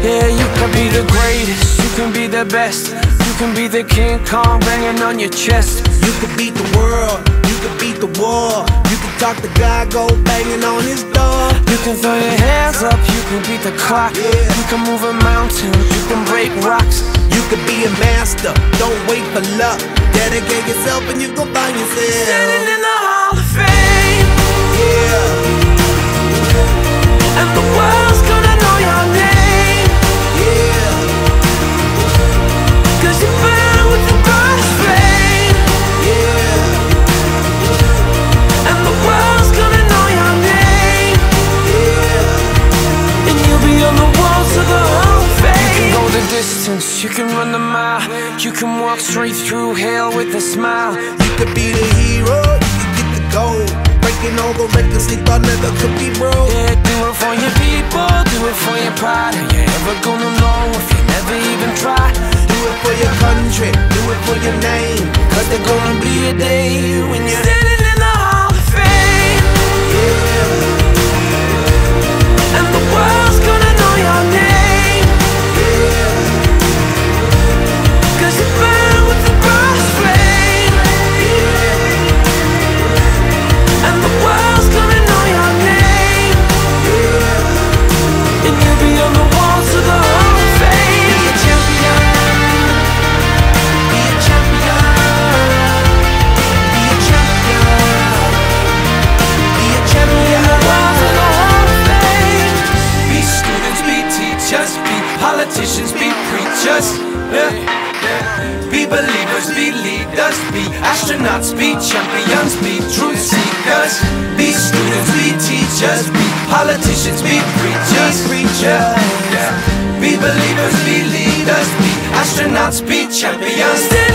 Yeah, you can be the greatest, you can be the best, you can be the King Kong banging on your chest. You can beat the world, you can beat the war. You can talk to God, go banging on his door. You can throw your hands up, you can beat the clock. You can move a mountain, you can break rocks. You can be a master, don't wait for luck. Dedicate yourself and you gon' find yourself Standing in the Hall of Fame. Yeah. And the world's gonna know your name. Yeah. Cause you burn with the brightest flame. Yeah. And the world's gonna know your name. Yeah. And you'll be on the walls of the Hall of Fame. You can go the distance, you can run the mile. You can walk straight through hell with a smile. You could be the hero, you can get the gold. Breaking all the records they thought never could be broke. Yeah, do it for your people, do it for your pride. Are you ever gonna know if you never even try? Do it for your country, do it for your name. Cause there's gonna be a day when you're standing in the Hall of Fame. Yeah. And the world's gonna know your name. Yeah. Cause you burn with the brightest flame. And the world's gonna know your name. And you'll be on the walls of the Hall of Fame. Be a champion. Be a champion. Be a champion. Be a champion. On the walls of the Hall of Fame. Be students, be teachers, be politicians, be preachers. Yeah. Be believers, be leaders, be astronauts, be champions, be truth seekers. Be students, be teachers, be politicians, be preachers. Yeah. Be believers, be leaders, be astronauts, be champions.